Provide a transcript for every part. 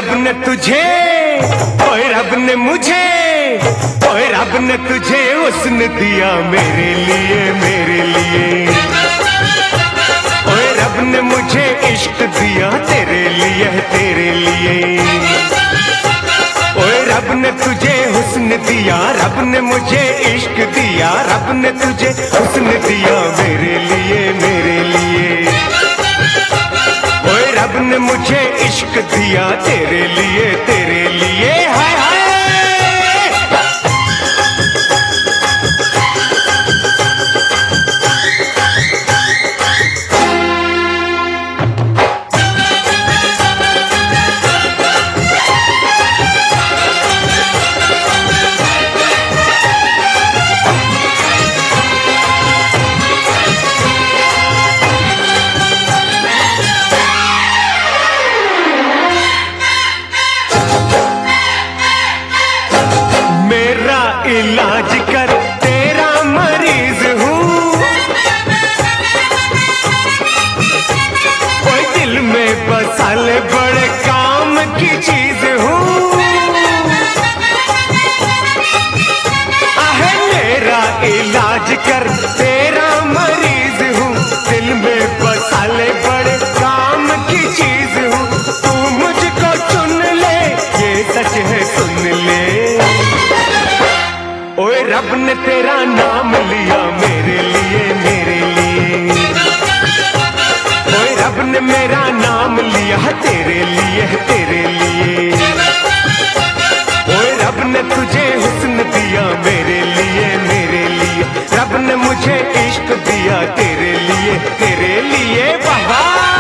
रब ने तुझे, ओए रब ने मुझे, ओए रब ने तुझे हुस्न दिया मेरे लिए, मेरे लिए। ओए रब ने मुझे इश्क दिया तेरे लिए, तेरे लिए। ओए रब ने तुझे हुस्न दिया, रब ने मुझे इश्क दिया, रब ने तुझे हुस्न दिया मेरे लिए, मेरे लिए। ओए रब ने मुझे इश्क दिया तेरे लिए, तेरे लिए। हाय हाय इलाज कर, तेरा मरीज हूँ। कोई दिल में बसा ले, बड़े काम की चीज हूँ। आहे मेरा इलाज कर, तेरा मरीज हूँ। दिल में बसा ले, बड़े काम की चीज हूँ। तू मुझको चुन ले, ये सच है सुन ले। ओए रब ने तेरा नाम लिया मेरे लिए, मेरे लिए। ओए रब ने मेरा नाम लिया तेरे लिए, तेरे लिए। ओए रब ने तुझे हुस्न दिया मेरे लिए, मेरे लिए। रब ने मुझे इश्क दिया तेरे लिए, तेरे लिए। बाबा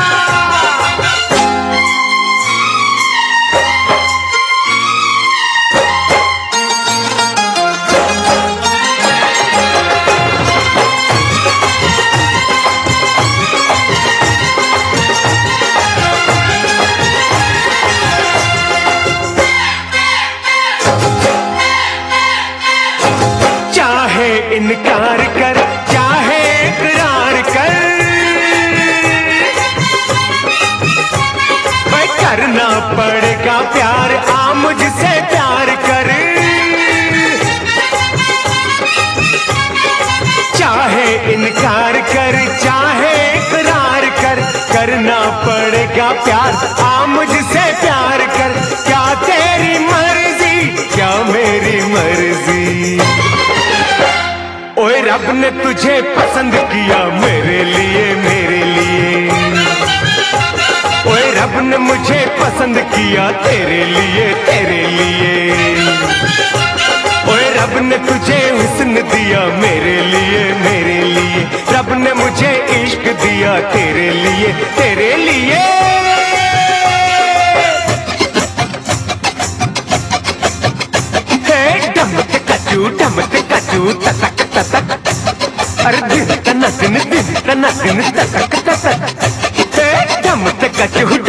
इनकार कर, चाहे इकरार कर, भाई करना पड़ेगा प्यार, आ मुझसे प्यार कर। चाहे इनकार कर, चाहे इकरार कर, करना पड़ेगा प्यार, आ मुझसे प्यार कर। क्या तेरी मर्जी, क्या मेरी मर्जी। ओए रब ने तुझे पसंद किया मेरे लिए, मेरे लिए। ओए रब ने मुझे पसंद किया तेरे लिए, तेरे लिए। ओए रब ने तुझे हुस्न दिया मेरे लिए, मेरे लिए। रब ने मुझे इश्क दिया तेरे लिए, तेरे लिए। हे डमत कचू ततक ततक, अरे दिन तना दिन ततक ततक। हे डमत कचू